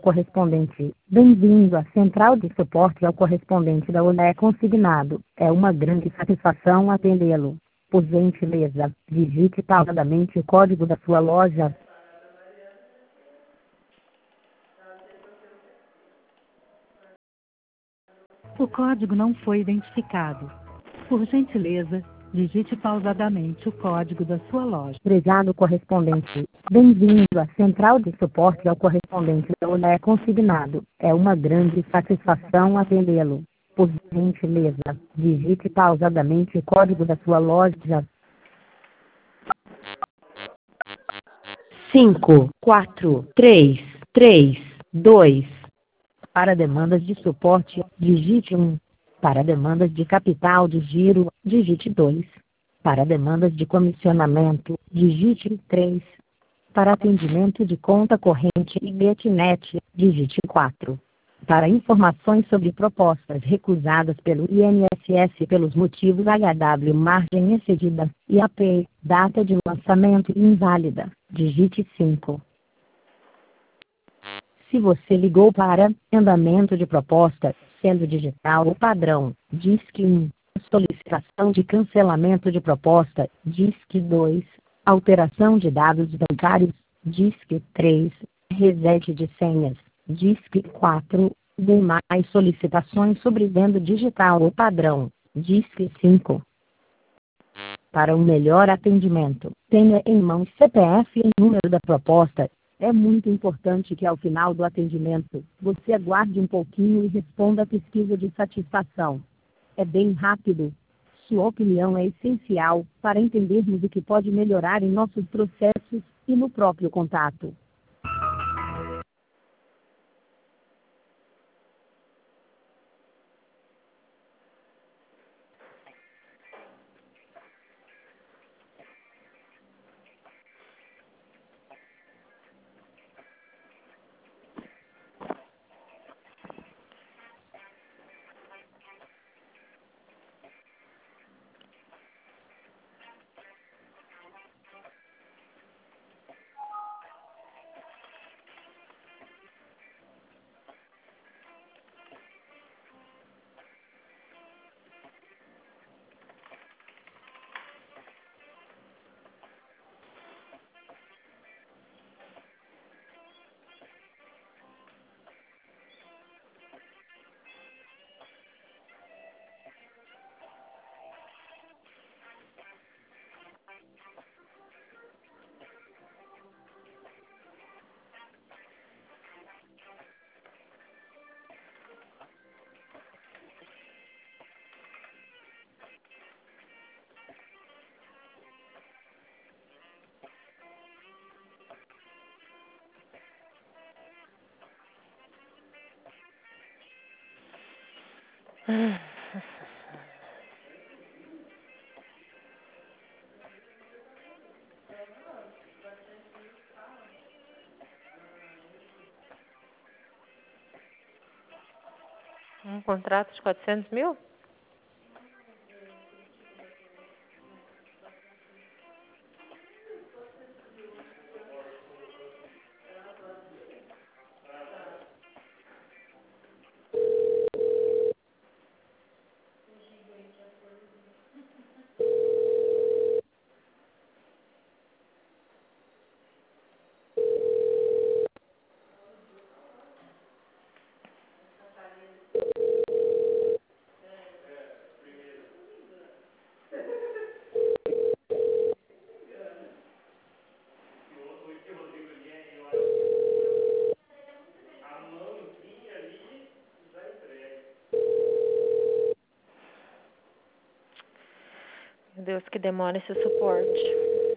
Correspondente. Bem-vindo à central de suporte ao correspondente da ONU é consignado. É uma grande satisfação atendê-lo. Por gentileza, digite pausadamente o código da sua loja. O código não foi identificado. Por gentileza, digite pausadamente o código da sua loja. Prezado correspondente. Bem-vindo à central de suporte ao correspondente da ONU é consignado. É uma grande satisfação atendê-lo. Por gentileza, digite pausadamente o código da sua loja. 5, 4, 3, 3, 2. Para demandas de suporte, digite 1. Para demandas de capital de giro, digite 2. Para demandas de comissionamento, digite 3. Para atendimento de conta corrente e BetNet, digite 4. Para informações sobre propostas recusadas pelo INSS pelos motivos HW margem excedida, IAP, data de lançamento inválida, digite 5. Se você ligou para andamento de proposta, sendo digital ou padrão, DISC 1. Solicitação de cancelamento de proposta, DISC 2. Alteração de dados bancários, DISC 3. Reset de senhas, DISC 4. Demais solicitações sobre venda digital ou padrão, DISC 5. Para um melhor atendimento, tenha em mãos CPF e número da proposta. É muito importante que ao final do atendimento, você aguarde um pouquinho e responda a pesquisa de satisfação. É bem rápido. Sua opinião é essencial para entendermos o que pode melhorar em nossos processos e no próprio contato. Um contrato de 400 mil? Meu Deus, que demora esse suporte.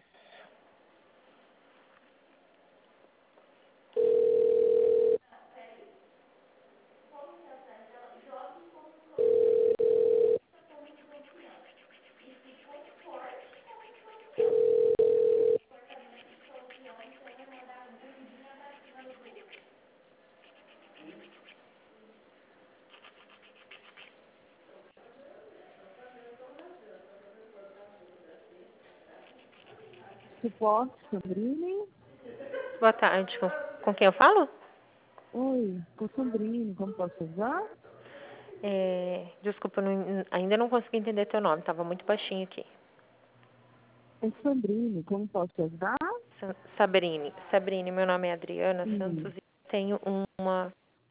Suporte, Sabrina. Boa tarde. Com quem eu falo? Oi, sou Sandrine, como posso ajudar? Desculpa, ainda não consegui entender teu nome, estava muito baixinho aqui. É Sandrine, como posso ajudar? Sabrine, meu nome é Adriana Santos e tenho uma...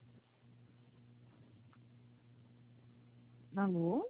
Alô?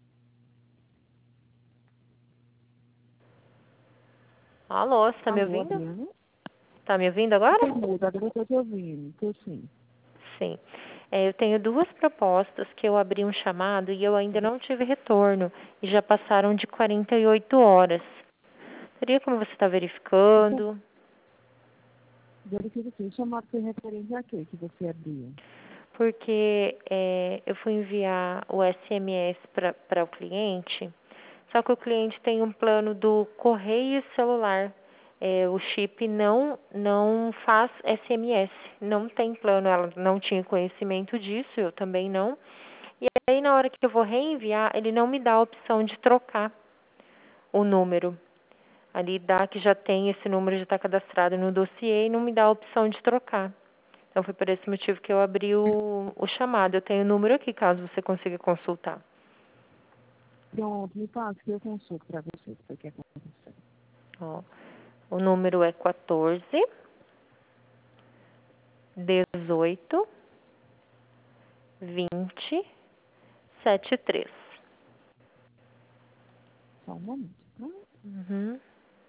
Alô, você tá me Alô, ouvindo? Adriana? Tá me ouvindo agora? Tô muda, agora eu tô te ouvindo, tô sim. Sim. Eu tenho duas propostas que eu abri um chamado e eu ainda não tive retorno. E já passaram de 48 horas. Teria como você estar verificando? Verifica aqui, chamado foi referente a quê que você abriu? Porque eu fui enviar o SMS para o cliente, só que o cliente tem um plano do correio celular. O chip não faz SMS, não tem plano, ela não tinha conhecimento disso, eu também não. E aí, na hora que eu vou reenviar, ele não me dá a opção de trocar o número. Ali dá que já tem esse número, já está cadastrado no dossiê e não me dá a opção de trocar. Então, foi por esse motivo que eu abri o chamado. Eu tenho o número aqui, caso você consiga consultar. Pronto, me passa que eu consulto para você, o que você quer acontecer. Ó, o número é 14 18 20 73. Só um momento, tá? Uhum.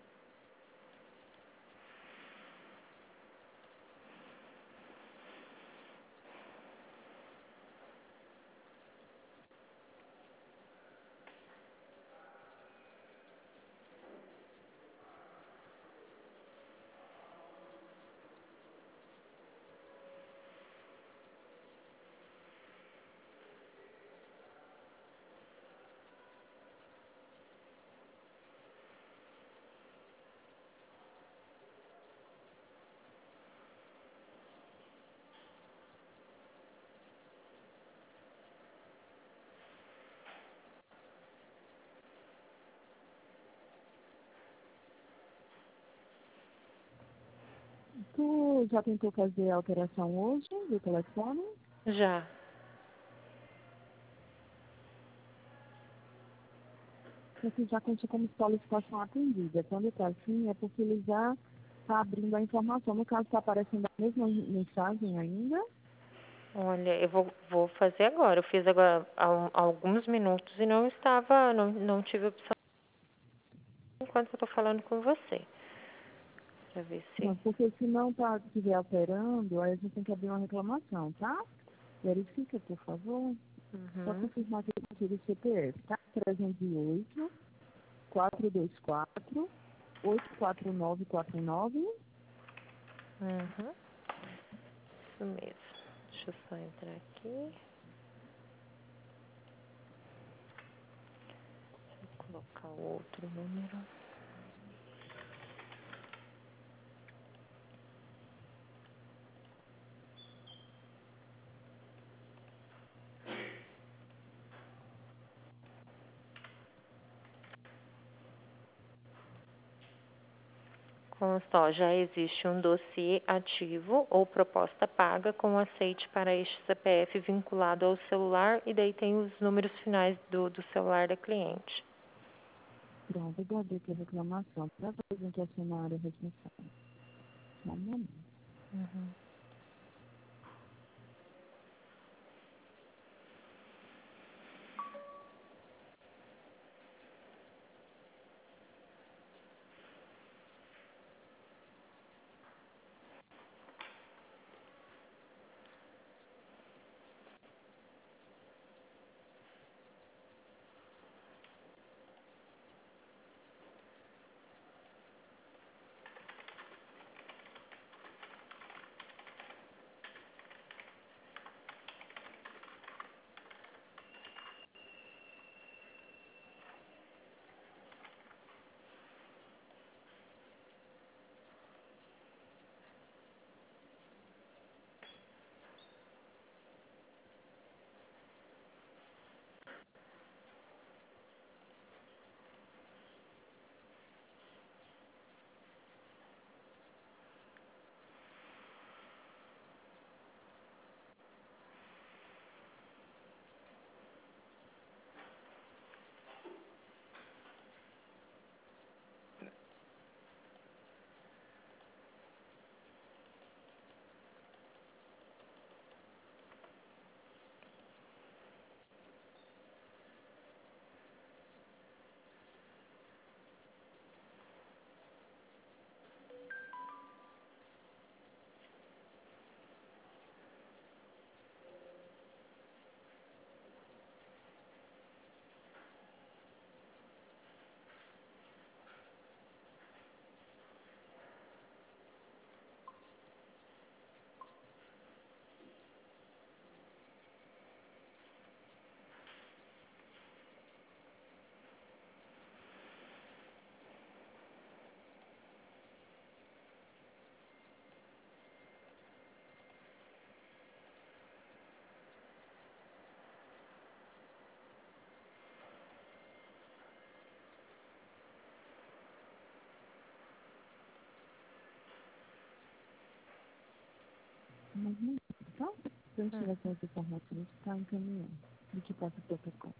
Tu já tentou fazer a alteração hoje do telefone? Já. Você já conta como solicitação atendida. Quando está assim, é porque ele já está abrindo a informação. No caso, está aparecendo a mesma mensagem ainda? Olha, eu vou fazer agora. Eu fiz agora há alguns minutos e não tive opção enquanto eu estou falando com você. Pra ver se... Não, porque se não estiver alterando, aí a gente tem que abrir uma reclamação, tá? Verifica, por favor. Só Uhum. confirmar que eu tiro o CPF, tá? 308 424 84949. Uhum. Isso mesmo. Deixa eu só entrar aqui. Vou colocar o outro número. Consta, ó, já existe um dossiê ativo ou proposta paga com aceite para este CPF vinculado ao celular e daí tem os números finais do celular da cliente. Pronto, eu guardei aqui a reclamação. Para a gente assinar a área responsável. Só um momento. Uhum. Mas não, tá? Se a gente tiver essa informação, a gente está encaminhando do que passa o protocolo.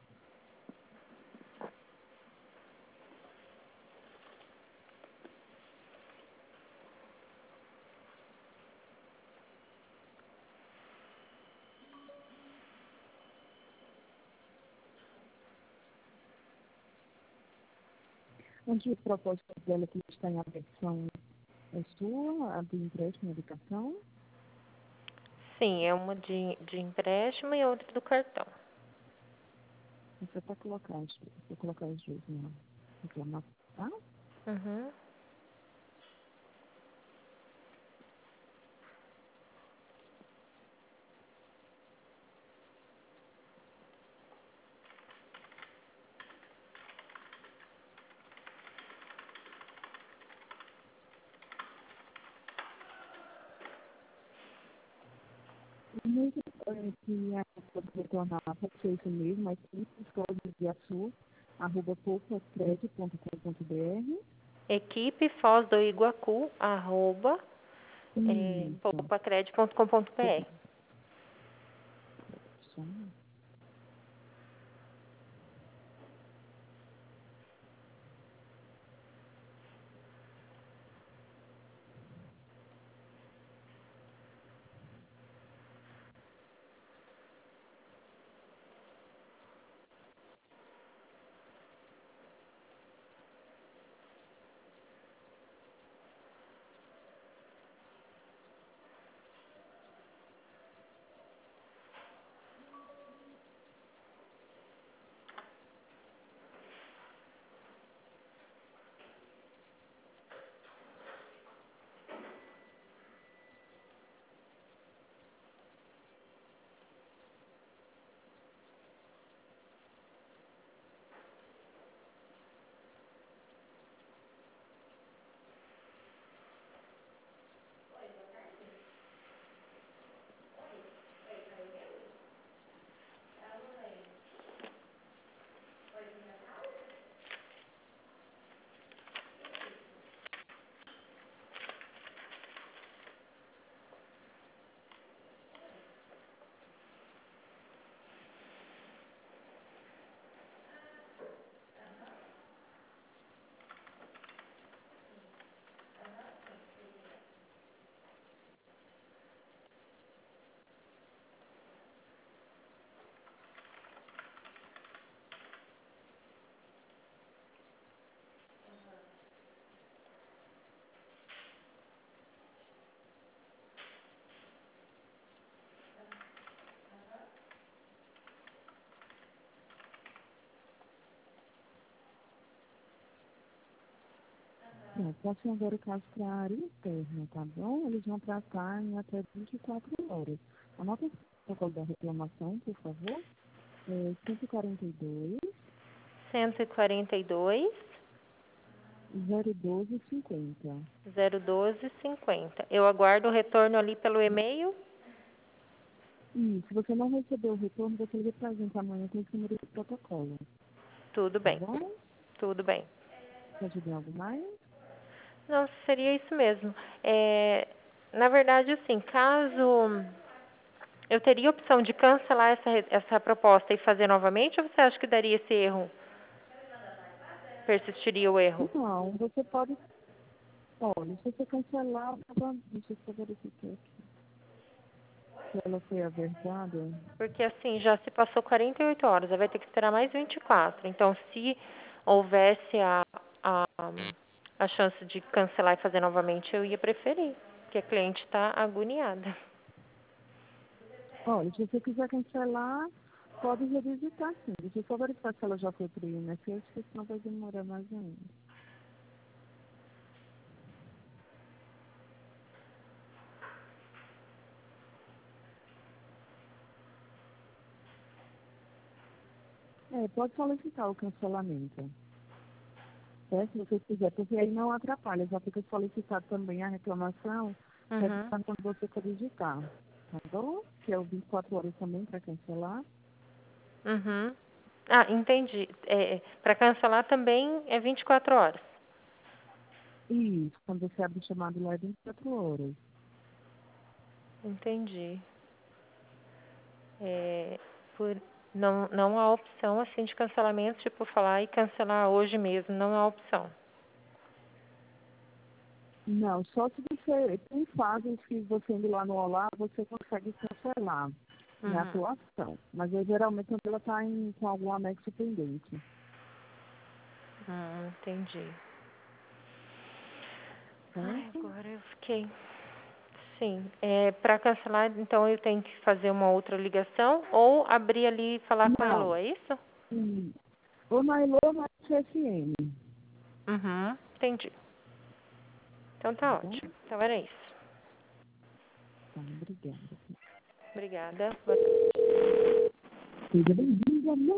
Onde a proposta dela que está em aberção é sua, a do empréstimo e educação? Sim, é uma de empréstimo e outra do cartão. Você para colocar as duas na reclamação, tá? Uhum. Primeiro, que a pode retornar para ser isso mesmo, equipe.poucacred.com.br. Equipe Foz do Iguaçu, Isso. @poupacred.com.br. Só Posso agora o caso para a área interna, tá bom? Eles vão tratar em até 24 horas. Anota o protocolo da reclamação, por favor. 142 142 012 50. 012 50. Eu aguardo o retorno ali pelo e-mail. E se você não recebeu o retorno, você liga para a gente amanhã com esse número de protocolo, Tudo tá bem, bom? tudo bem. Quer ajudar algo mais? Não, seria isso mesmo. Na verdade, assim, caso eu teria a opção de cancelar essa proposta e fazer novamente, ou você acha que daria esse erro? Persistiria o erro? Não, você pode. Olha, se você cancelar, deixa eu só verificar aqui. Se ela foi avertada. Porque, assim, já se passou 48 horas, vai ter que esperar mais 24. Então, se houvesse a, a chance de cancelar e fazer novamente, eu ia preferir, porque a cliente está agoniada. Olha, se você quiser cancelar, pode revisitar sim. Deixa eu só verificar se ela já foi para o INSS, porque senão vai demorar mais ainda. Pode solicitar o cancelamento. Se você quiser, porque aí não atrapalha, já fica solicitado também a reclamação, Uhum. quando você for digitar, tá bom? Que é o 24 horas também para cancelar. Uhum. Ah, entendi. Para cancelar também é 24 horas. Isso, quando você abre o chamado lá é 24 horas. Entendi. Não há opção assim de cancelamento, tipo falar e cancelar hoje mesmo, não há opção. Não, só se você tem fases que você indo lá no Olá, você consegue cancelar na atuação. Mas eu, geralmente quando ela está com algum anexo pendente. Entendi. Certo? Agora eu fiquei. Sim. Para cancelar, então eu tenho que fazer uma outra ligação ou abrir ali e falar com a Elo, é isso? Ou na Elo ou na CSN. Entendi. Então tá ótimo. Então era isso. Tá, obrigada. Obrigada. Seja bem-vinda.